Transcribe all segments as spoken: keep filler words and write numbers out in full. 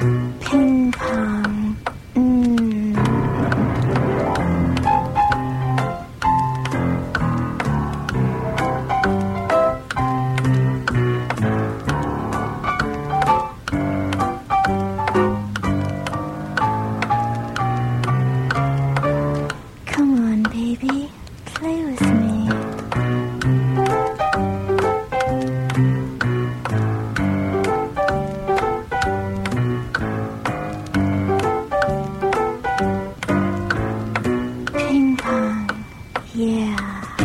Ping pong. Mm. Come on, baby. Play with me. Ping pong. Yeah.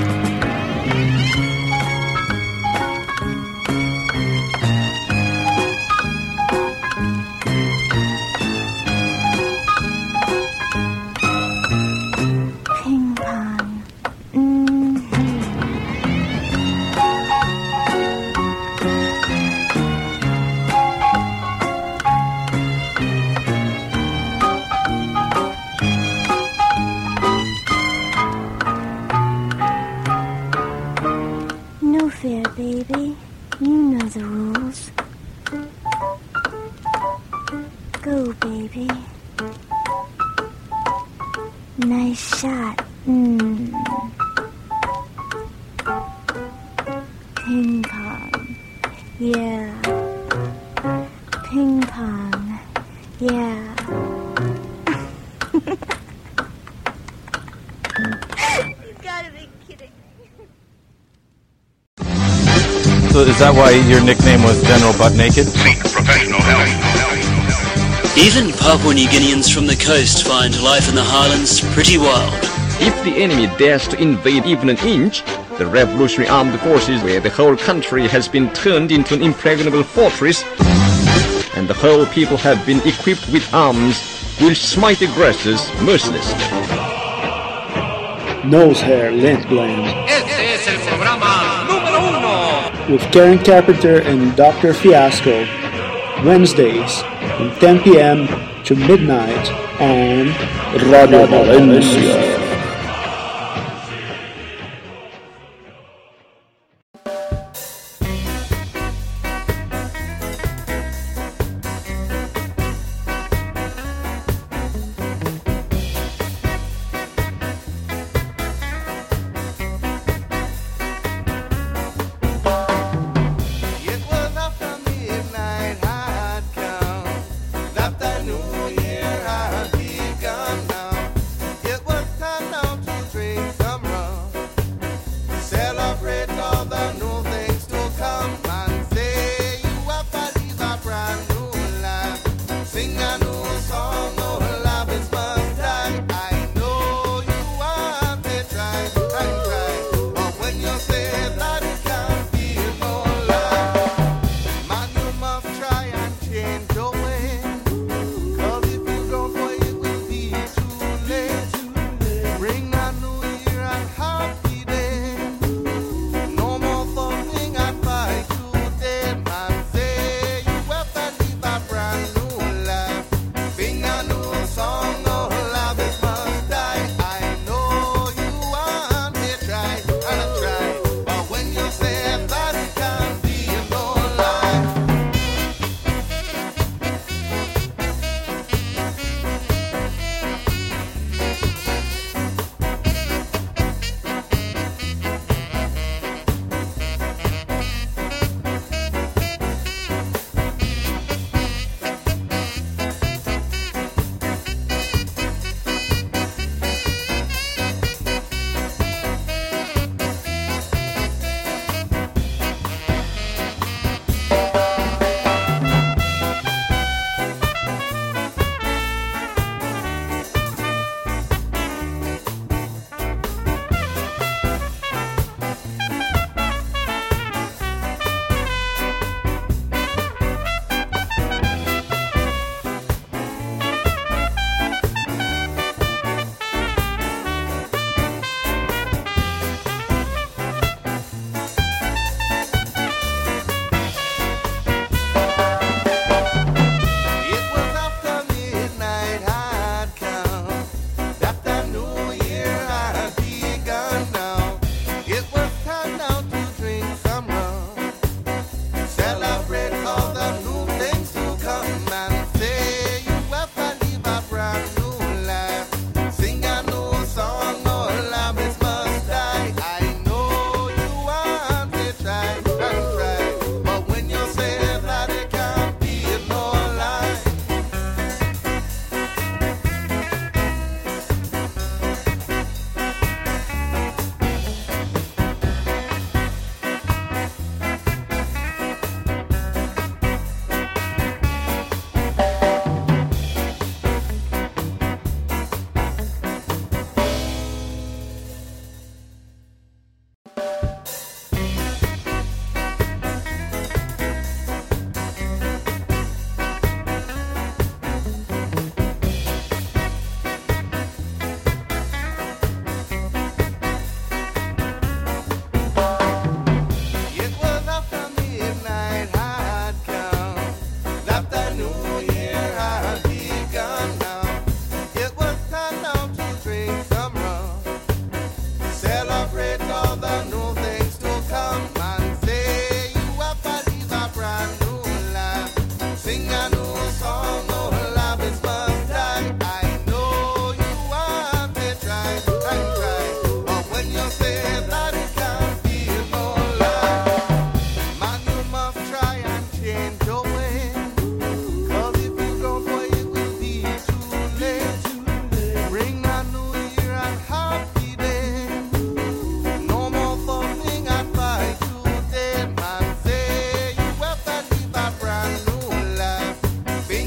Ping pong. Mm. No fear, baby. You know the rules. Go, baby. Nice shot. Mm. Ping pong. Yeah. Ping pong. Yeah. You gotta be kidding. So is that why your nickname was General Butt Naked? Seek professional help. Even Papua New Guineans from the coast find life in the highlands pretty wild. If the enemy dares to invade even an inch, the Revolutionary Armed Forces, where the whole country has been turned into an impregnable fortress, and the whole people have been equipped with arms, will smite aggressors mercilessly. Nose Hair Lint Blend Este es el programa número uno. with Karen Carpenter and Doctor Fiasco, Wednesdays from ten p.m. to midnight on Radio Valencia. It was after midnight had come, that the new year had begun now. It was time now to drink some rum, celebrate all the new things to come, and say you have to live a brand new life. Sing a new song, no love is must die. I know you have to try and try, but when you say that it can't be no lie, man, you must try and change your way. 'Cause if you don't, boy, it will be too late. Bring a new year and happy day. No more thumping and fight today, man. Say you have to live a brand new life.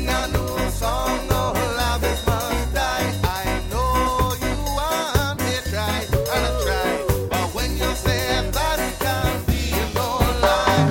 sing a new song. No love is must die. I know you want me try and I try, but when you say that it can be no lie.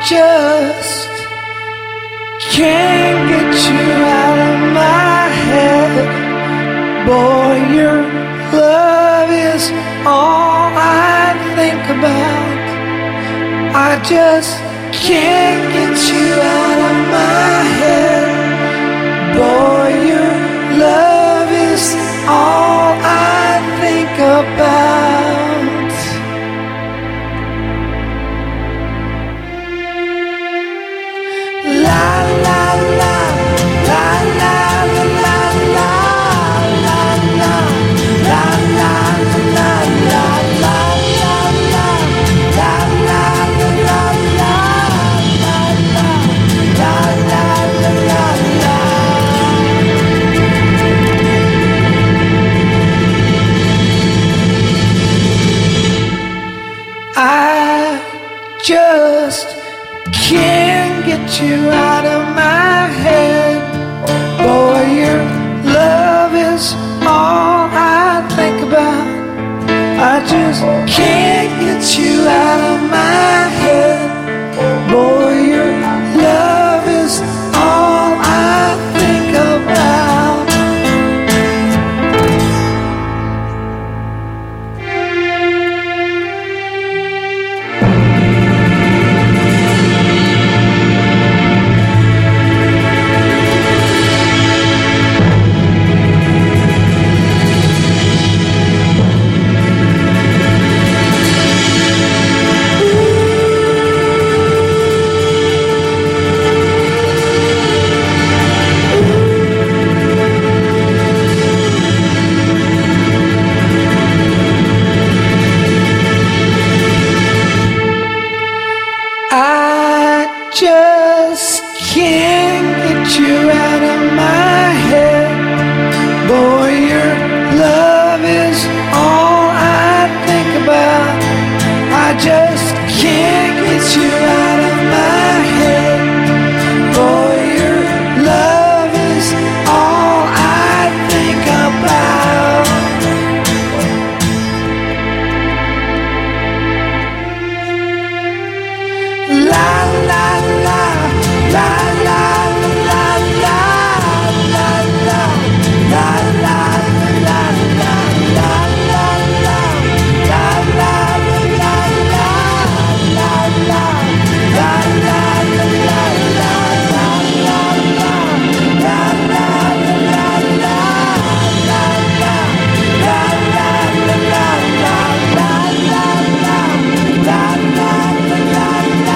just can't get you out of my head. Boy, your love is all I think about. I just can't get you out of my head. Boy, your love is all I think about. La la la, la la la la la, la la la la la la la, la la la la la la, la la la la la. I just can't get you out of my head. Boy, your love is all I think about. I just can't get you out of my head. Boy, your love is all I think about. I just can't get you out of my head. Boy, your love is all I think about. I just can't get you out of my head. Boy, your love is all I think about. La la la, la la la la, la la la la la la, la la la, la la la la, la la, la la la la, la la la, la la la la, la la, la la la la, la la la, la la la.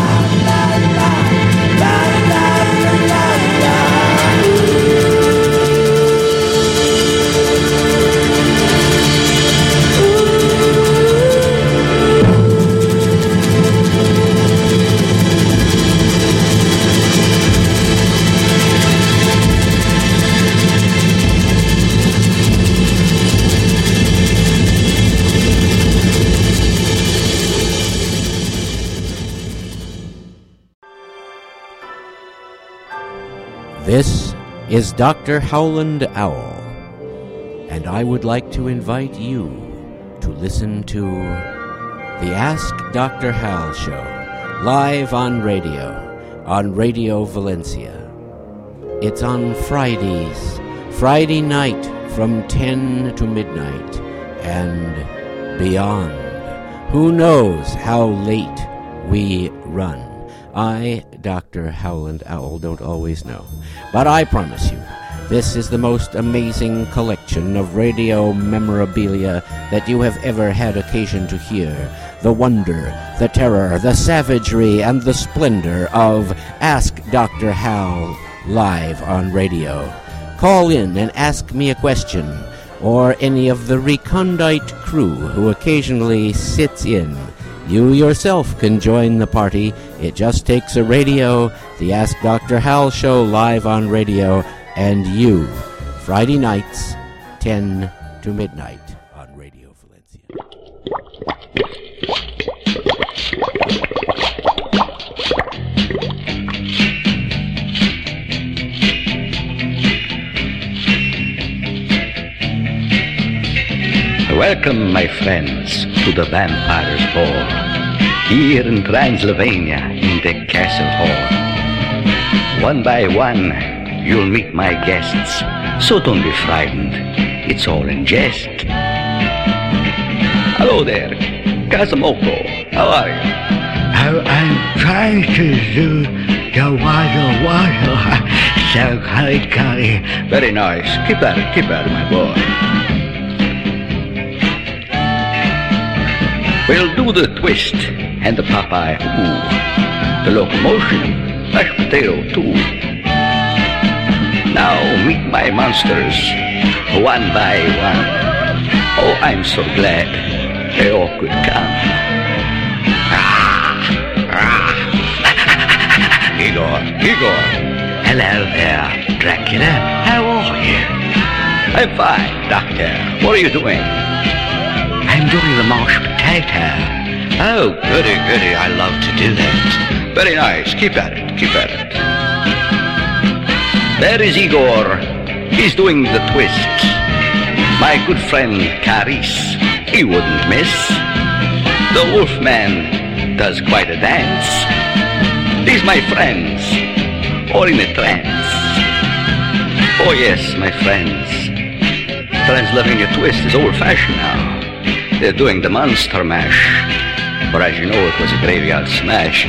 This is Doctor Howland Owl, and I would like to invite you to listen to the Ask Doctor Hal show, live on radio, on Radio Valencia. It's on Fridays, Friday night from ten to midnight, and beyond. Who knows how late we run? I, Doctor Howland Owl, don't always know. But I promise you, this is the most amazing collection of radio memorabilia that you have ever had occasion to hear. The wonder, the terror, the savagery, and the splendor of Ask Doctor Hal live on radio. Call in and ask me a question, or any of the recondite crew who occasionally sits in. You yourself can join the party. It just takes a radio, the Ask Doctor Hal show live on radio, and you. Friday nights, ten to midnight on Radio Valencia. Welcome, my friends, to the Vampire's Ball. here in Transylvania in the castle hall. One by one, you'll meet my guests, so don't be frightened. It's all in jest. Hello there, Kazumoko. How are you? Oh, I'm trying to do the waddle waddle. So curry curry. Very nice. Keep at it, keep at it, my boy. We'll do the twist and the Popeye ooh, the locomotion, mashed potato too. Now meet my monsters, one by one. Oh, I'm so glad they all could come. Ah, ah. Igor, Igor. Hello there, Dracula. How are you? I'm fine, Doctor. What are you doing? I'm doing the mashed potato. Oh, goody, goody. I love to do that. Very nice. Keep at it, keep at it. There is Igor. He's doing the twist. My good friend Caris, he wouldn't miss. The Wolfman does quite a dance. These my friends, all in a trance. Oh yes, my friends. Transylvania twist is old-fashioned now. They're doing the monster mash. For as you know, it was a graveyard smash.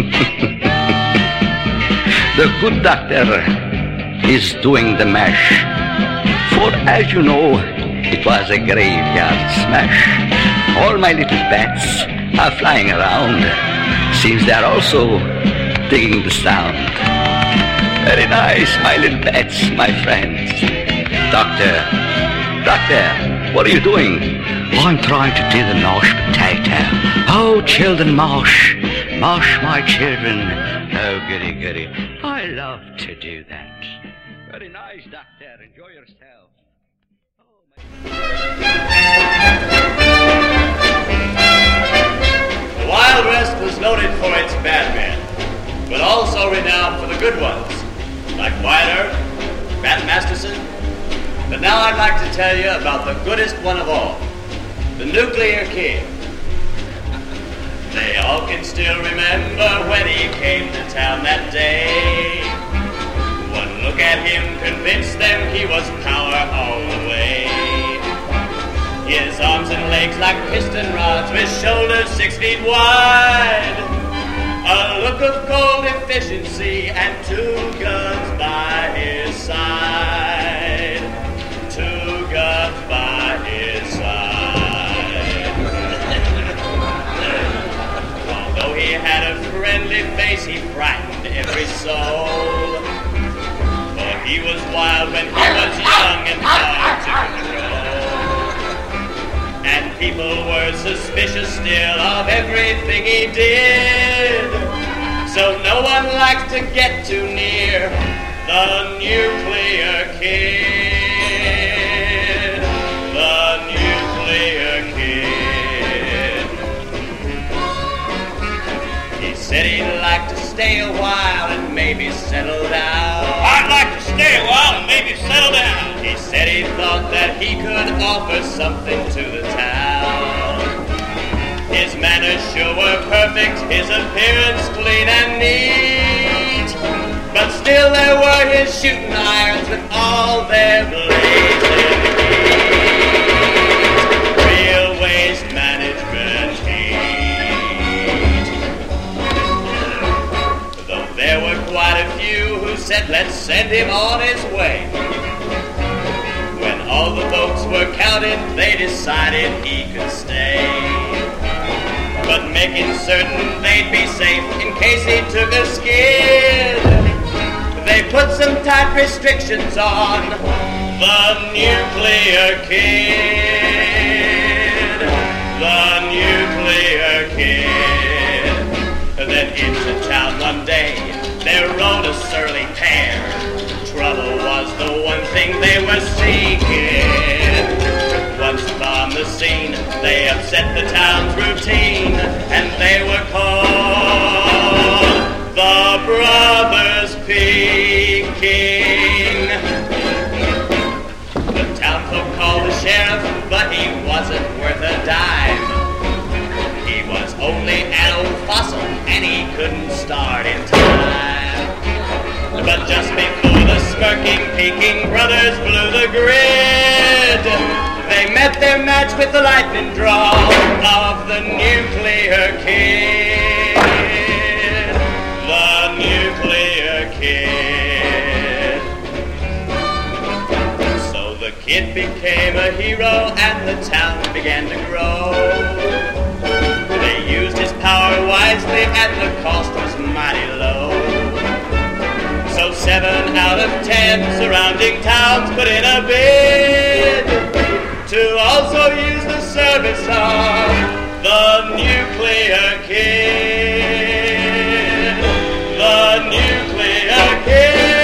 The good doctor is doing the mash. For as you know, it was a graveyard smash. All my little bats are flying around. Seems they're also digging the sound. Very nice, my little bats, my friends. Doctor, doctor, what are you doing? I'm trying to do the mashed potato. Oh, children, mash. Mash, my children. Oh, goody, goody. I love to do that. Very nice, doctor. Enjoy yourself. The Wild West was noted for its bad men, but also renowned for the good ones, like Wyatt Earp, Bat Masterson. But now I'd like to tell you about the goodest one of all, the Nuclear King. They all can still remember when he came to town that day. One look at him convinced them he was power all the way. His arms and legs like piston rods with shoulders six feet wide. A look of cold efficiency and two guns by his side. Two guns by his side. Although he had a friendly face, he frightened every soul. For he was wild when he was young and hard to control. And people were suspicious still of everything he did. So no one liked to get too near the Nuclear Kid. The Nuclear Kid. He said he'd like to stay a while and maybe settle down. I'd like to stay a while and maybe settle down. He said he thought that he could offer something to the town. His manners sure were perfect, his appearance clean and neat. But still there were his shooting irons with all their blades in heat. Real waste management heat. Though there were quite a few who said let's send him on his way. When all the votes were counted, they decided he could stay. But making certain they'd be safe in case he took a skid, they put some tight restrictions on the Nuclear Kid. The Nuclear Kid. Then into town one day, there rode a surly pair. Trouble was the one thing they were seeking. Once on the scene, they upset the town's routine, and they were called the Brothers Peking. The townfolk called the sheriff, but he wasn't worth a dime. He was only an old Viking brothers blew the grid. They met their match with the lightning draw of the nuclear kid. The nuclear kid. So the kid became a hero and the town began to grow. They used his power wisely and the cost was mighty low. So seven out of ten surrounding towns put in a bid to also use the service of the nuclear kid. The nuclear kid.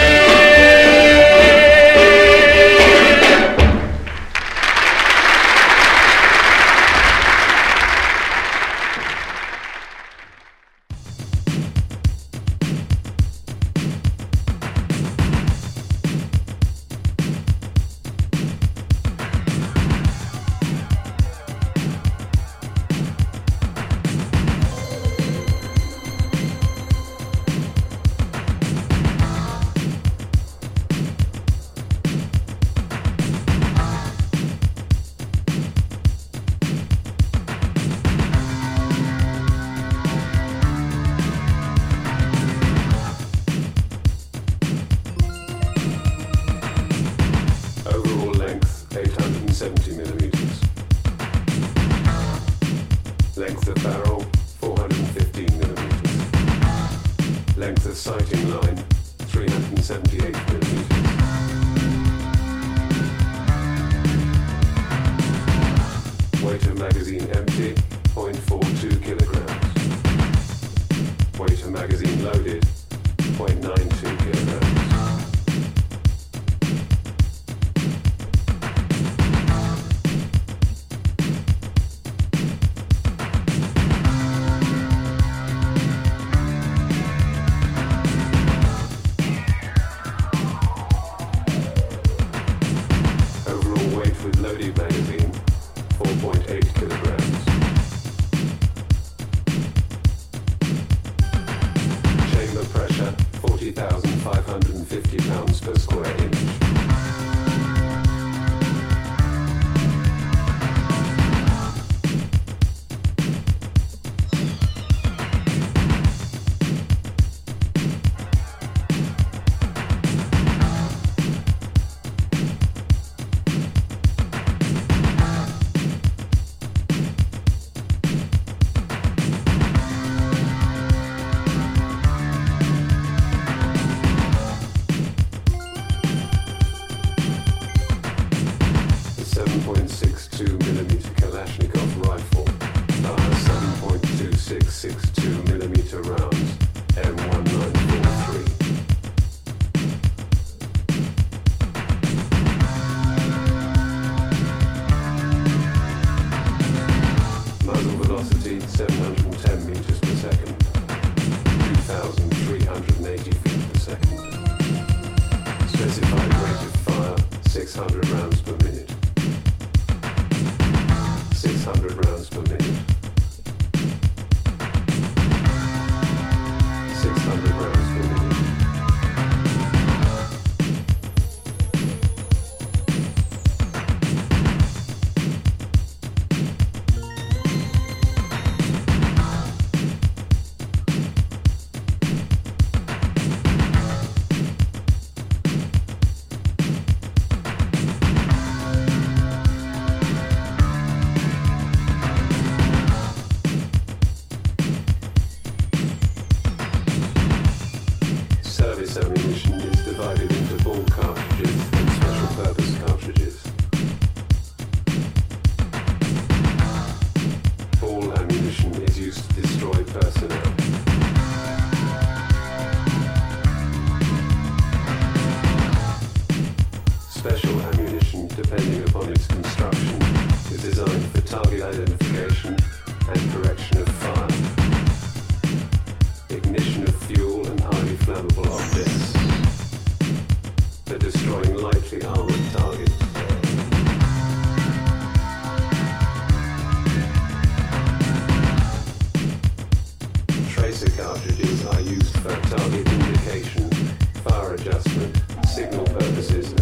cartridges are used for target indication, fire adjustment, signal purposes,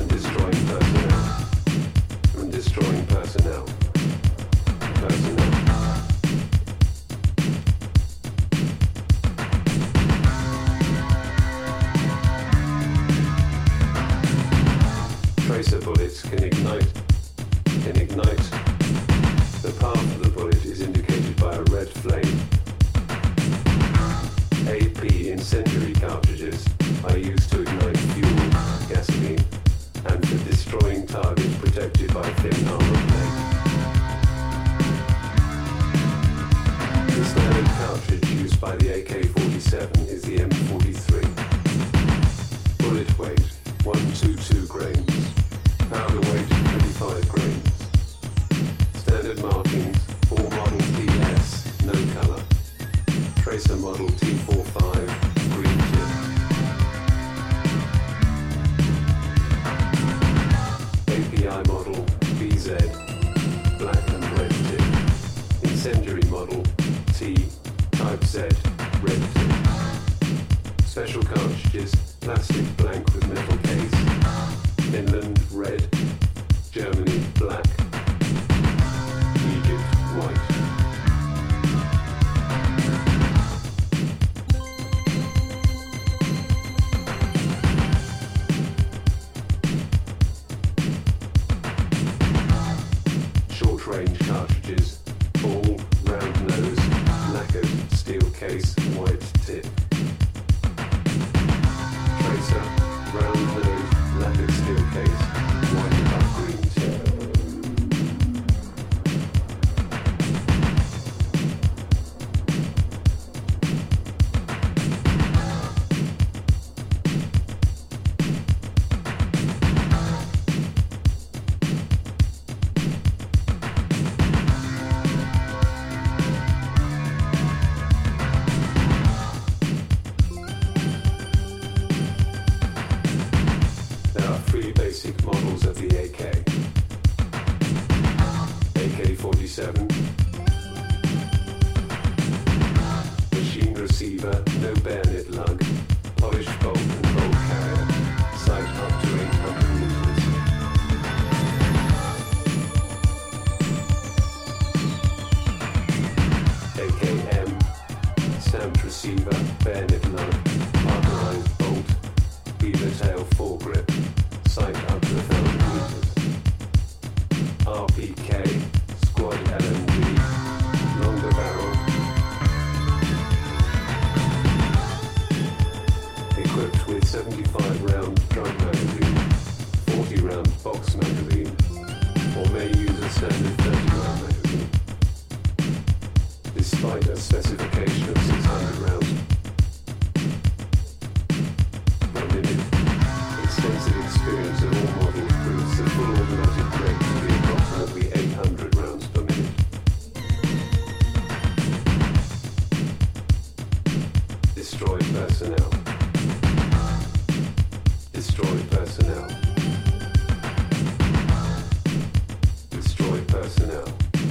personnel. Tracer bullets can ignite, can ignite. The path of the bullet is indicated by a red flame. A P incendiary cartridges are used to ignite fuel, gasoline, and for destroying targets protected by thin armor plate. The standard cartridge used by the A K forty-seven is the M forty-three. Bullet weight, one hundred twenty-two grains. Powder weight, twenty-five grains. Standard markings, all model P S, no color. Tracer model T forty-five, green tip. A P I model B Z, black and red tip. Incendiary model T, type Z, red tip. Special cartridges, plastic blank with metal case. Finland, red. Germany, black. Egypt, white. Short-range cartridges, ball, round nose, lacquered, steel case, white tip. Tracer, round nose, lacquered steel case, white above green tip. Basic models of the A K. A K forty-seven. Machine receiver, no bayonet lug. Polished bolt and bolt carrier. Sight up to eight hundred meters. A K M. Stamped receiver, bayonet lug. Parkerized bolt. Beaver tail foregrip. Sight up to one thousand meters. R P K, squad L M G, longer barrel. Equipped with seventy-five round drum magazine, forty round box magazine, or may use a standard thirty round magazine. Despite a specification of six hundred rounds per minute, extensive experience of all models proves the full automatic rate to be approximately eight hundred rounds per minute. Destroyed personnel. Destroyed personnel. Destroyed personnel.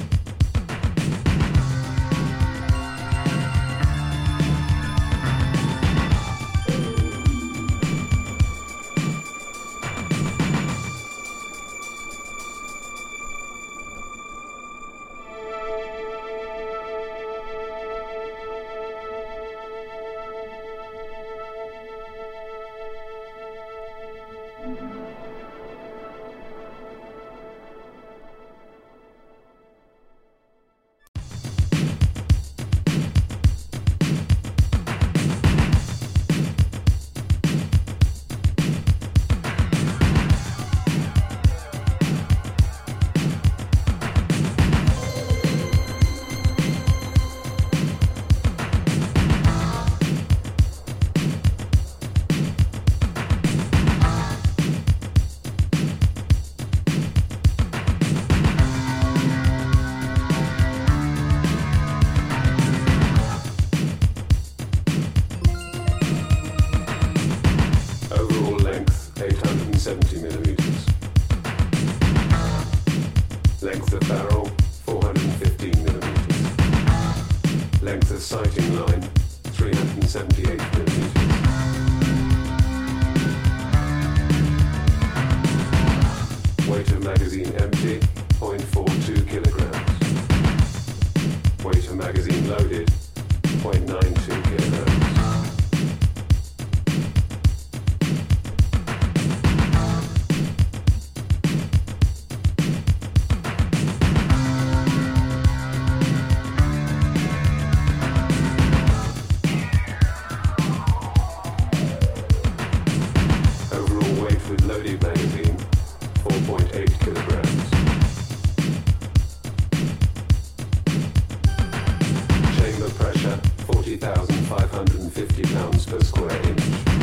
seventy millimeters. Length of barrel, four hundred fifteen millimeters. Length of sighting line, three hundred seventy-eight millimeters. Weight of magazine empty, zero point four two kilograms. magazine loaded, zero point nine two kilohertz. Overall weight with loaded magazine, four point eight kilograms. Chamber pressure, forty thousand five hundred fifty pounds per square inch.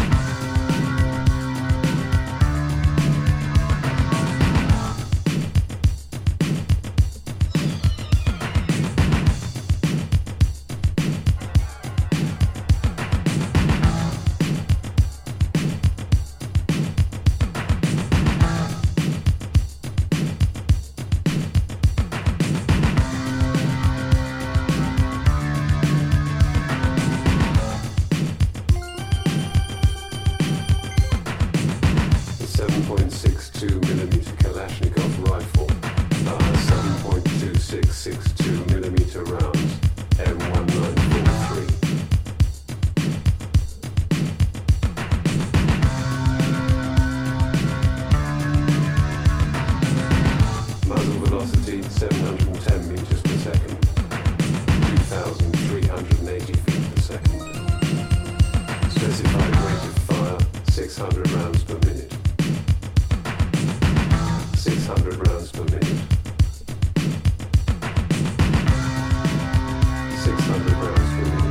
seven point six two millimeter Kalashnikov rifle fires seven point two six six two millimeter rounds, M nineteen forty-three. Muzzle velocity seven hundred ten meters per second, two thousand three hundred eighty feet per second. Specified rate of fire six hundred rounds per minute. six hundred rounds per minute. six hundred rounds per minute.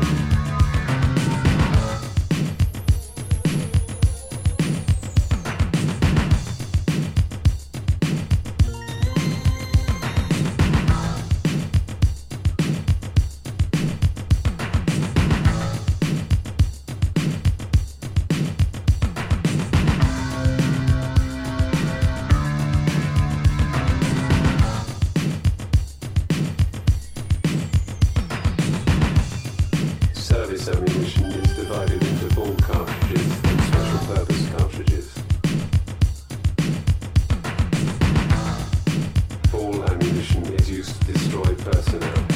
Service ammunition is divided into ball cartridges and special purpose cartridges. Ball ammunition is used to destroy personnel.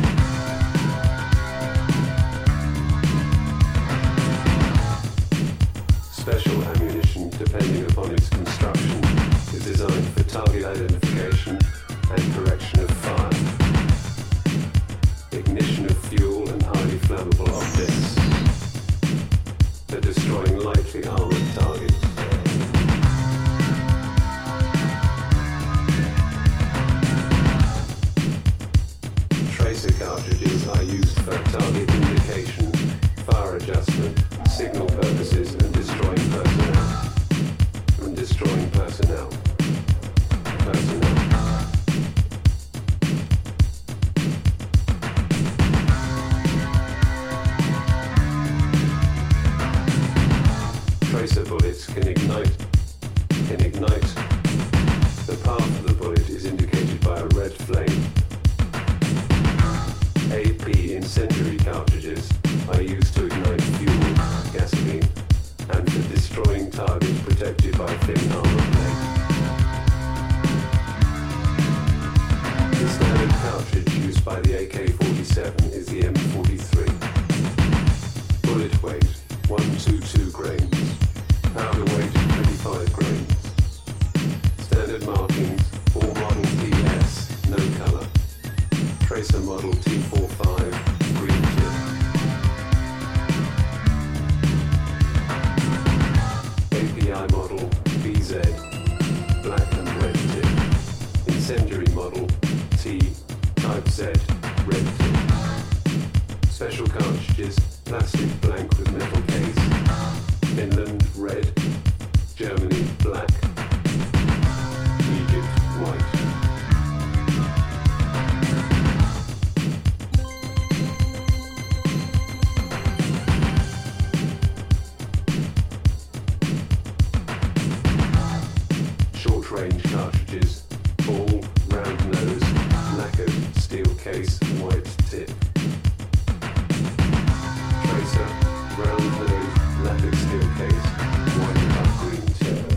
Special ammunition, depending upon its construction, is designed for target identification and correction of fire, ignition of fuel and highly flammable objects, for destroying lightly armored targets. Tracer cartridges are used for target indication, fire adjustment, signal purposes, and destroying personnel. And destroying personnel. Personnel. Tracer bullets can ignite, can ignite. The path of the bullet is indicated by a red flame. A P incendiary cartridges are used to ignite fuel, gasoline, and for destroying targets protected by thin armor plate. The standard cartridge used by the A K forty-seven is the M forty-three. Bullet weight, one hundred twenty-two grains. Powder weight, twenty-five grains. Standard markings, all model T S, no color. Tracer model T forty-five, green tip. A P I model B Z, black and red tip. Incendiary model T, type Z, red tip. Special cartridges, plastic blank with metal case. Finland, red. Germany, black. Egypt, white. Short-range cartridges, ball, round nose, lacquered, steel case, white tip. Tracer, round nose, lacquered steel case, white dark green tip.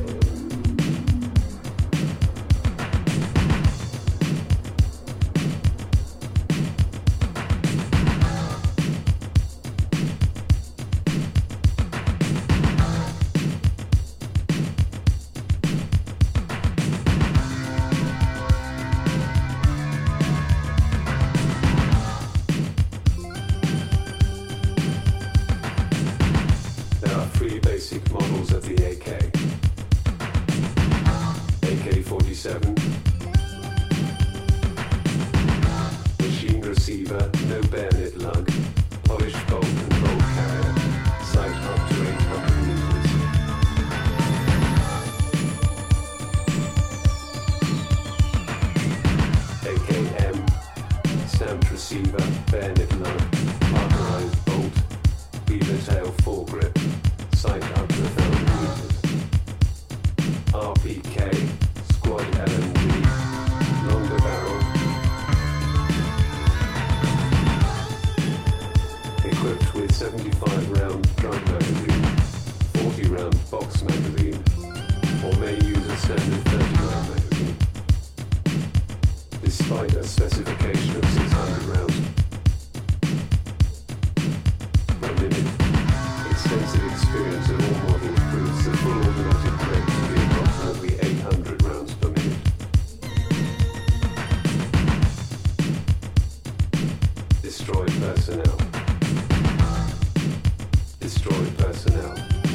receiver, no bayonet lug, polished bolt control carrier, sight up to eight hundred meters. A K M, stamped receiver, bayonet lug, parkerized bolt, beaver tail foregrip, sight up to one thousand meters. R P K, squad L M G, longer barrel, equipped with seventy-five round drum magazine, forty round box magazine, or may use a standard thirty round magazine. Despite a specification of six hundred rounds per minute, extensive experience of all models proves the full automatic rate to be approximately eight hundred rounds per minute. Destroyed personnel. Destroyed personnel.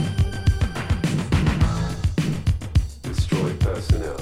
Destroyed personnel.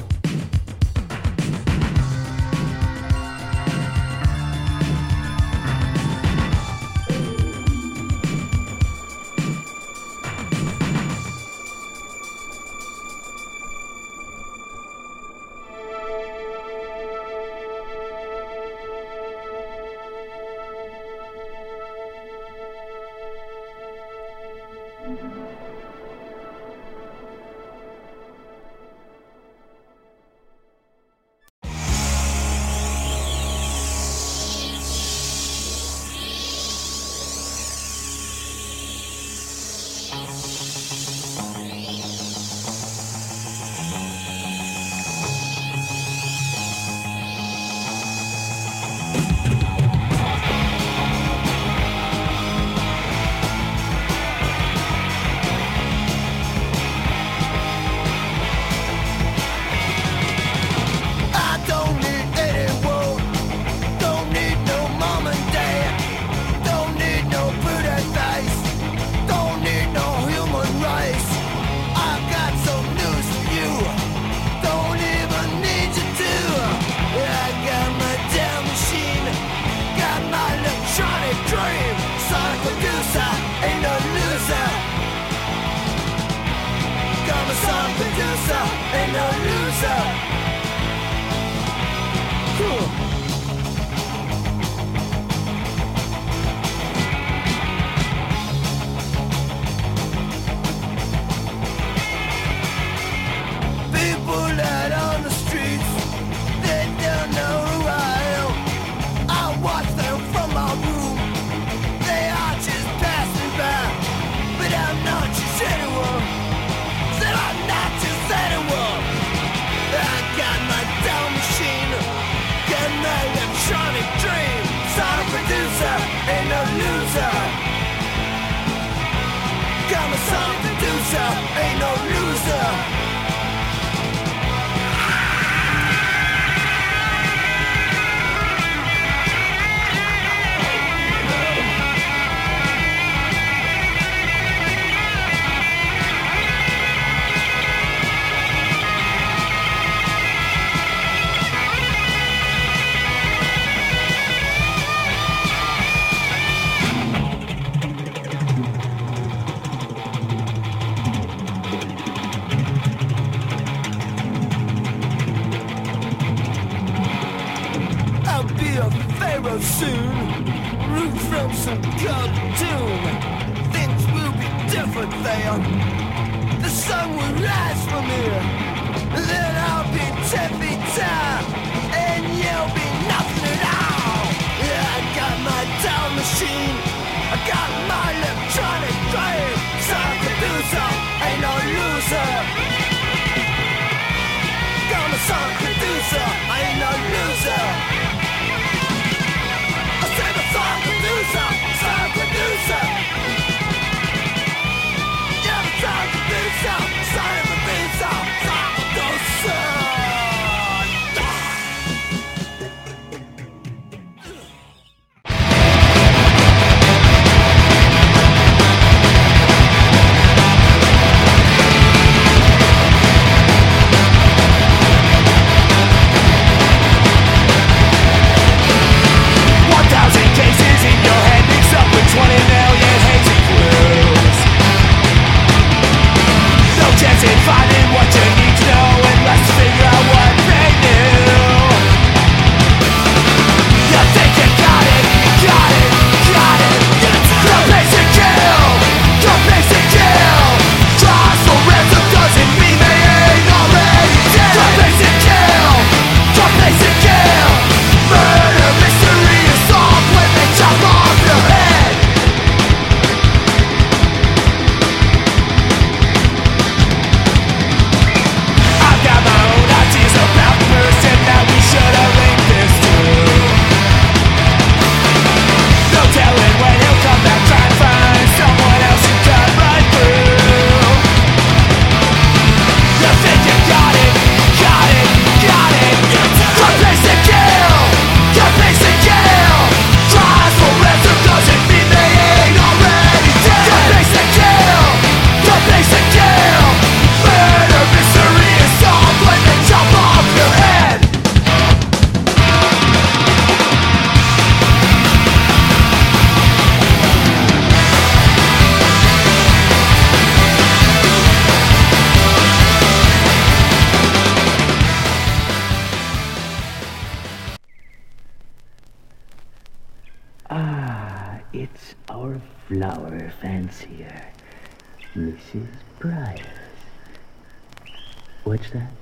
It's our flower fancier, Missus Bryce. What's that?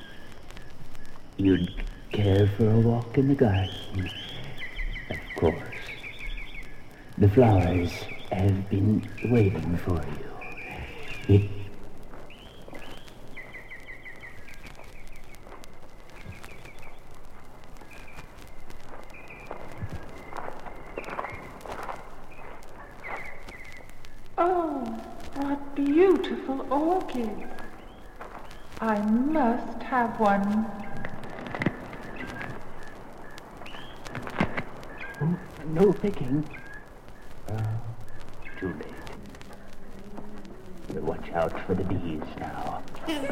You'd care for a walk in the garden? Of course. The flowers have been waiting for you. It Oh, what beautiful orchids. I must have one. Oh, no picking. Uh, too late. But watch out for the bees now.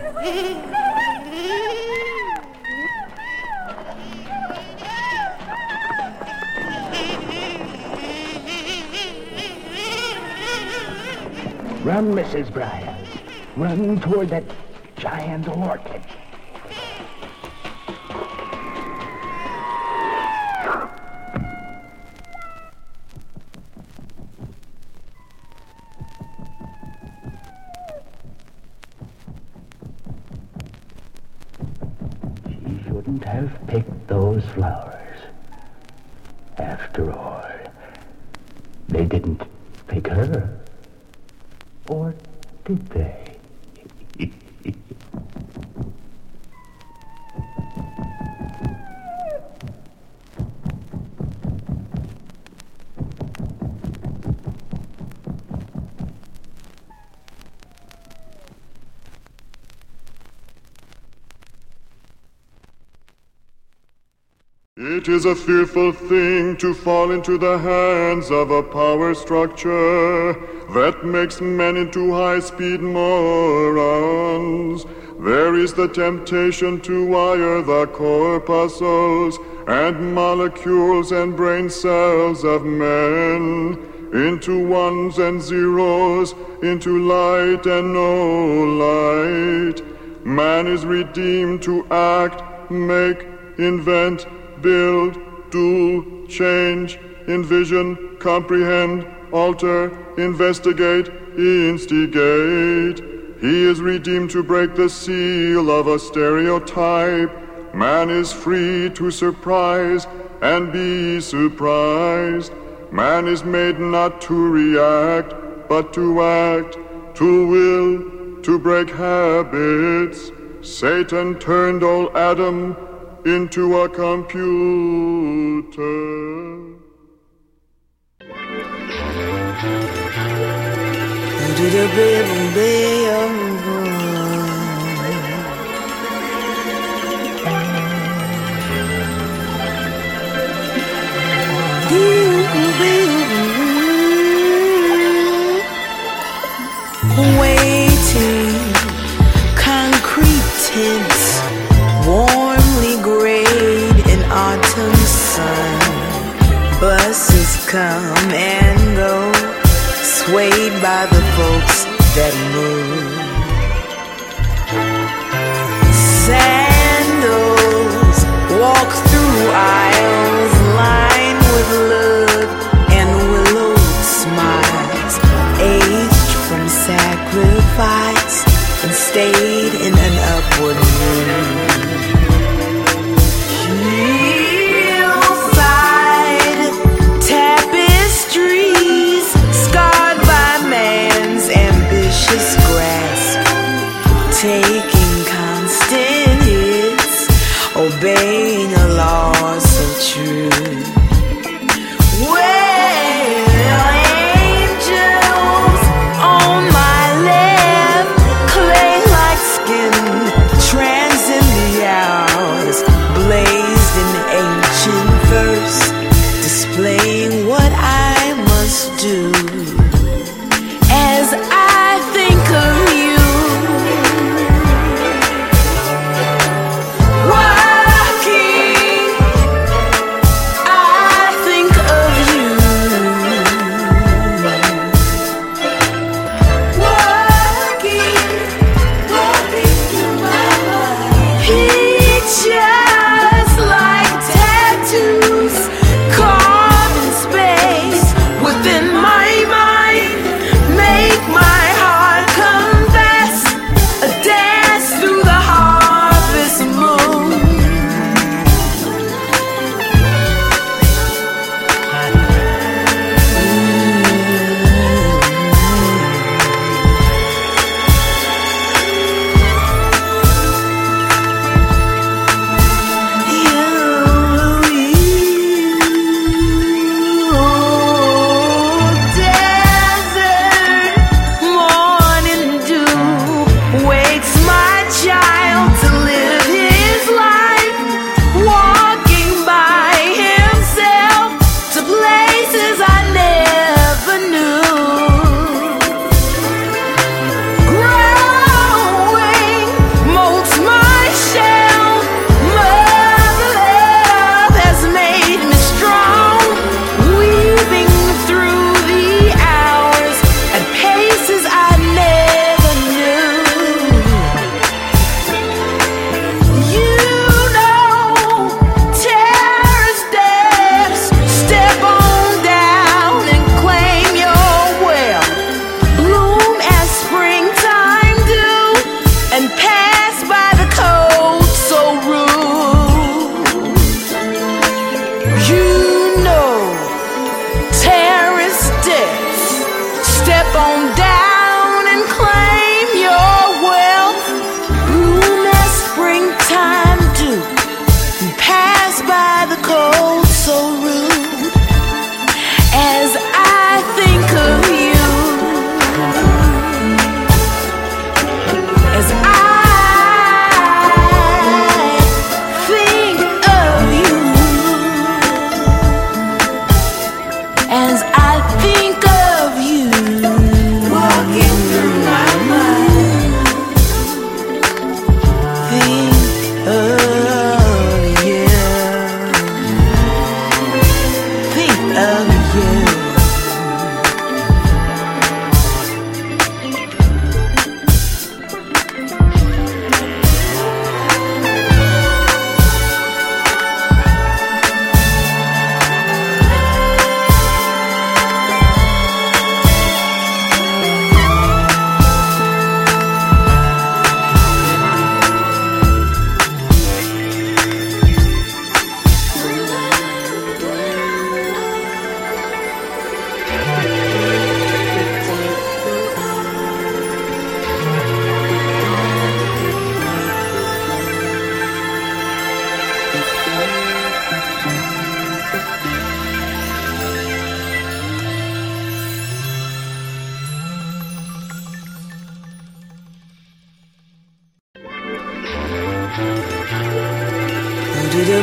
Run, Missus Bryant. Run toward that giant orchid. She shouldn't have picked those flowers. After all, they didn't pick her. Or did they? It is a fearful thing to fall into the hands of a power structure that makes men into high-speed morons. There is the temptation to wire the corpuscles and molecules and brain cells of men into ones and zeros, into light and no light. Man is redeemed to act, make, invent, build, do, change, envision, comprehend, alter, investigate, instigate. He is redeemed to break the seal of a stereotype. Man is free to surprise and be surprised. Man is made not to react, but to act, to will, to break habits. Satan turned old Adam into a computer. Waiting, concrete tints, warmly grayed in autumn sun. Buses come and go, swayed by the folks that move. Sandals walk through aisles lined with love and willowed smiles, aged from sacrifice and stayed in an upward mood. Hillside tapestries scarred by man's ambitious grasp, taking constant hits, obeying a law so true.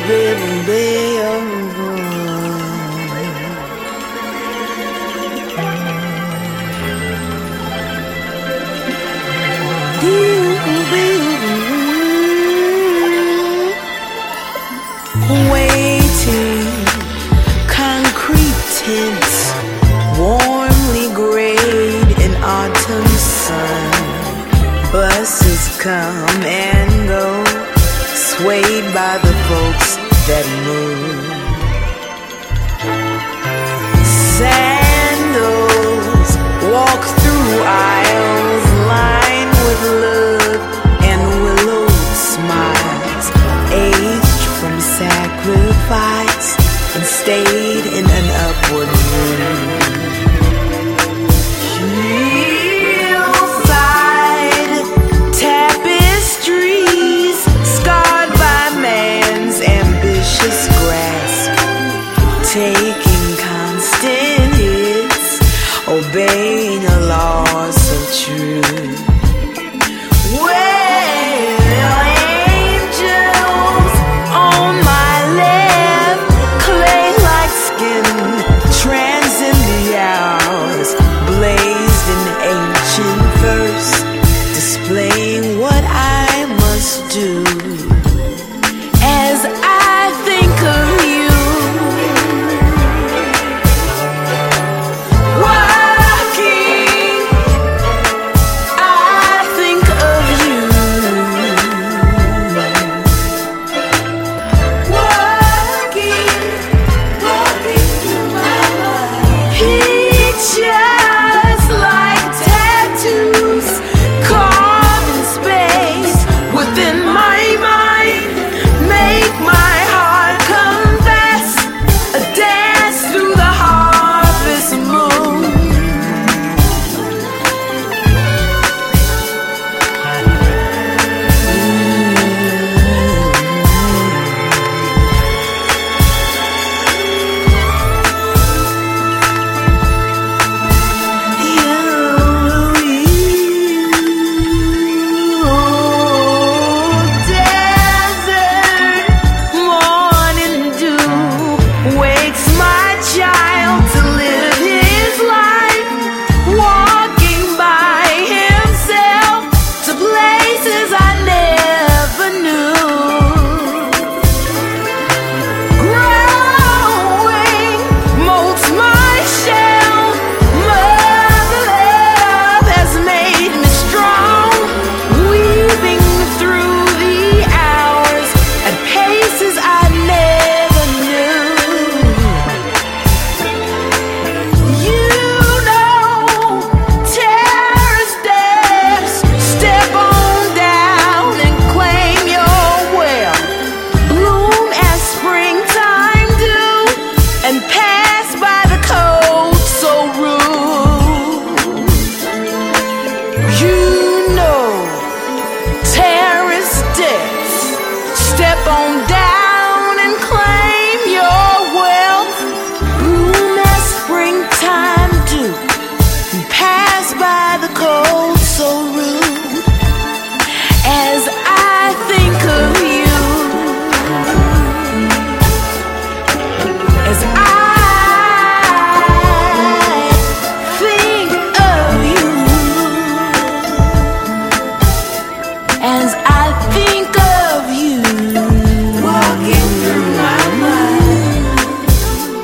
will be over. Waiting, concrete tents, warmly grayed in autumn sun. Buses come and go, swayed by the folks that move.